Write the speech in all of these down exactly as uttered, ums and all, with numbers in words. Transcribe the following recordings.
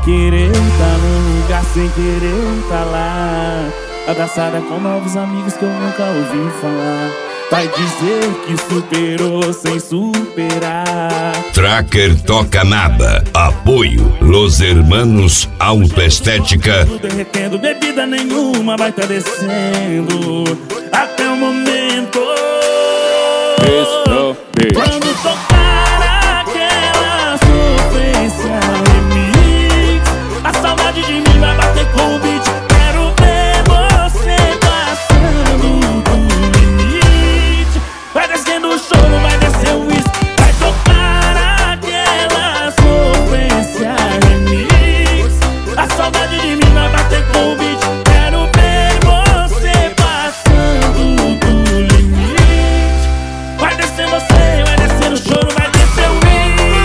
querer tá num lugar sem querer tá lá, abraçada com novos amigos que eu nunca ouvi falar. Vai dizer que superou sem superar. Tracker toca nada. Apoio Los Hermanos Autoestética. Tudo derretendo, bebida nenhuma vai tá descendo até o momento. Quando tocar aquela sofrência remix, a saudade de mim vai bater com o beat. Quero ver você passando do limite. Vai descendo o choro, vai descer o uísque. Vai tocar aquela sofrência remix, a saudade de mim vai bater com o beat. Quero ver você passando do limite. Vai descer você, vai descer o choro, vai descer o uísque.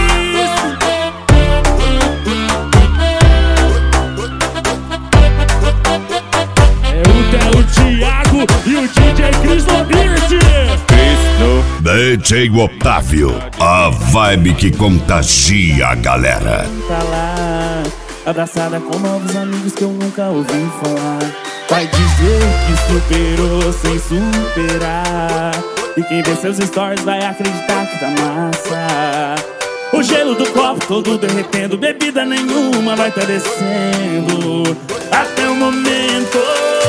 É o Telo Thiago e o D J Chris Mobility. D J Otávio, a vibe que contagia a galera. Tá lá, abraçada com novos amigos que eu nunca ouvi falar. Vai dizer que superou sem superar, e quem vê seus stories vai acreditar que tá massa. O gelo do copo todo derretendo, bebida nenhuma vai tá descendo até o momento.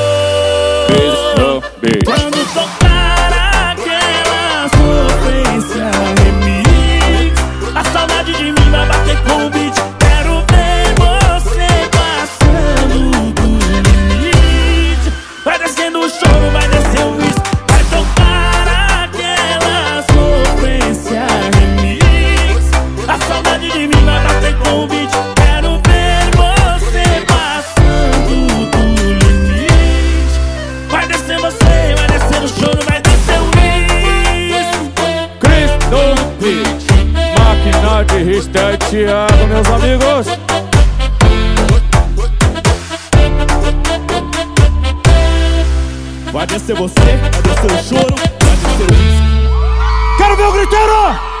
Quando tocar aquela sofrência remix, a saudade de mim vai bater com o beat. Quero ver você passando do limite. Vai descendo o choro, vai descer o uísque. Vai tocar aquela sofrência remix, a saudade de mim vai bater com o beat. Quero ver você passando do limite. Vai descer você, vai descer o choro, vai descer o uísque. Cristo Beat, máquina de rista e Thiago, meus amigos. Vai descer você, vai descer o choro, vai descer o uísque. Quero ver o griteiro!